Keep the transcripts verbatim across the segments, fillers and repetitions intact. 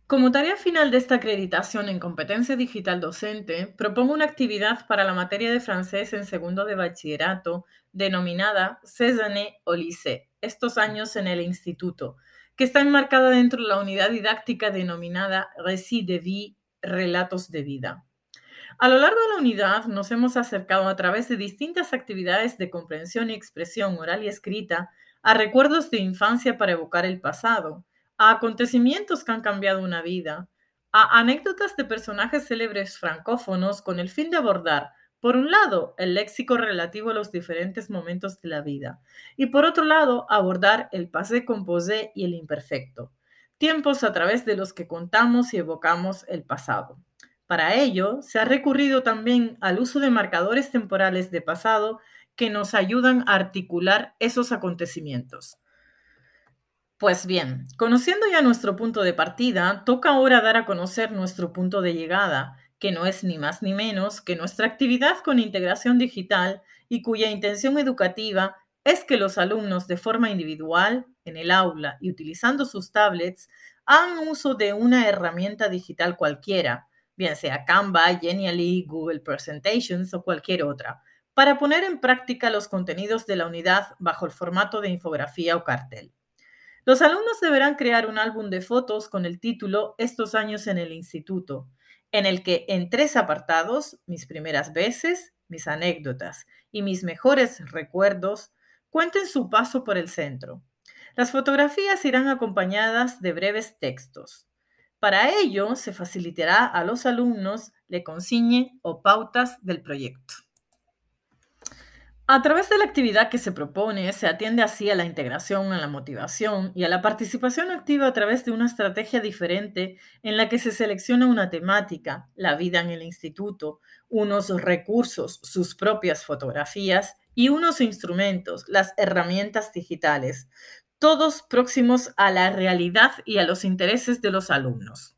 Como tarea final de esta acreditación en competencia digital docente, propongo una actividad para la materia de francés en segundo de bachillerato denominada Ces années au lycée, estos años en el instituto, que está enmarcada dentro de la unidad didáctica denominada Récits de vie, relatos de vida. A lo largo de la unidad nos hemos acercado a través de distintas actividades de comprensión y expresión oral y escrita a recuerdos de infancia para evocar el pasado, a acontecimientos que han cambiado una vida, a anécdotas de personajes célebres francófonos con el fin de abordar, por un lado, el léxico relativo a los diferentes momentos de la vida y por otro lado, abordar el passé composé y el imperfecto, tiempos a través de los que contamos y evocamos el pasado. Para ello, se ha recurrido también al uso de marcadores temporales de pasado que nos ayudan a articular esos acontecimientos. Pues bien, conociendo ya nuestro punto de partida, toca ahora dar a conocer nuestro punto de llegada, que no es ni más ni menos que nuestra actividad con integración digital y cuya intención educativa es que los alumnos de forma individual, en el aula y utilizando sus tablets, hagan uso de una herramienta digital cualquiera, bien sea Canva, Genially, Google Presentations o cualquier otra, para poner en práctica los contenidos de la unidad bajo el formato de infografía o cartel. Los alumnos deberán crear un álbum de fotos con el título Estos años en el instituto, en el que en tres apartados, mis primeras veces, mis anécdotas y mis mejores recuerdos, cuenten su paso por el centro. Las fotografías irán acompañadas de breves textos. Para ello, se facilitará a los alumnos la consigne o pautas del proyecto. A través de la actividad que se propone, se atiende así a la integración, a la motivación y a la participación activa a través de una estrategia diferente en la que se selecciona una temática, la vida en el instituto, unos recursos, sus propias fotografías y unos instrumentos, las herramientas digitales, todos próximos a la realidad y a los intereses de los alumnos.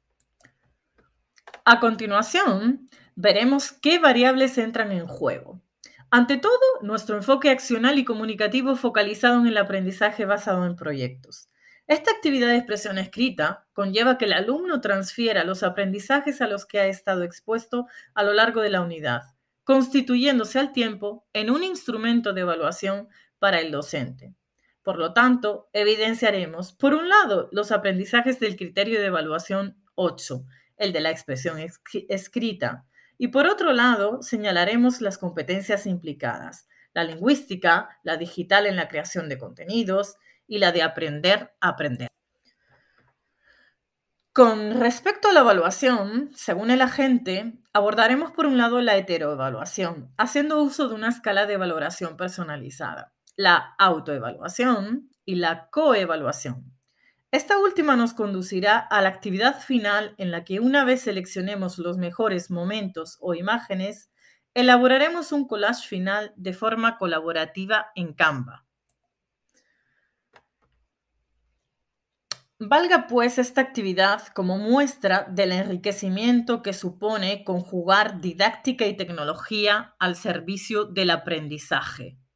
A continuación, veremos qué variables entran en juego. Ante todo, nuestro enfoque accional y comunicativo focalizado en el aprendizaje basado en proyectos. Esta actividad de expresión escrita conlleva que el alumno transfiera los aprendizajes a los que ha estado expuesto a lo largo de la unidad, constituyéndose al tiempo en un instrumento de evaluación para el docente. Por lo tanto, evidenciaremos, por un lado, los aprendizajes del criterio de evaluación ocho, el de la expresión escrita, y por otro lado, señalaremos las competencias implicadas, la lingüística, la digital en la creación de contenidos y la de aprender a aprender. Con respecto a la evaluación, según el agente, abordaremos por un lado la heteroevaluación, haciendo uso de una escala de valoración personalizada, la autoevaluación y la coevaluación. Esta última nos conducirá a la actividad final en la que una vez seleccionemos los mejores momentos o imágenes, elaboraremos un collage final de forma colaborativa en Canva. Valga pues esta actividad como muestra del enriquecimiento que supone conjugar didáctica y tecnología al servicio del aprendizaje.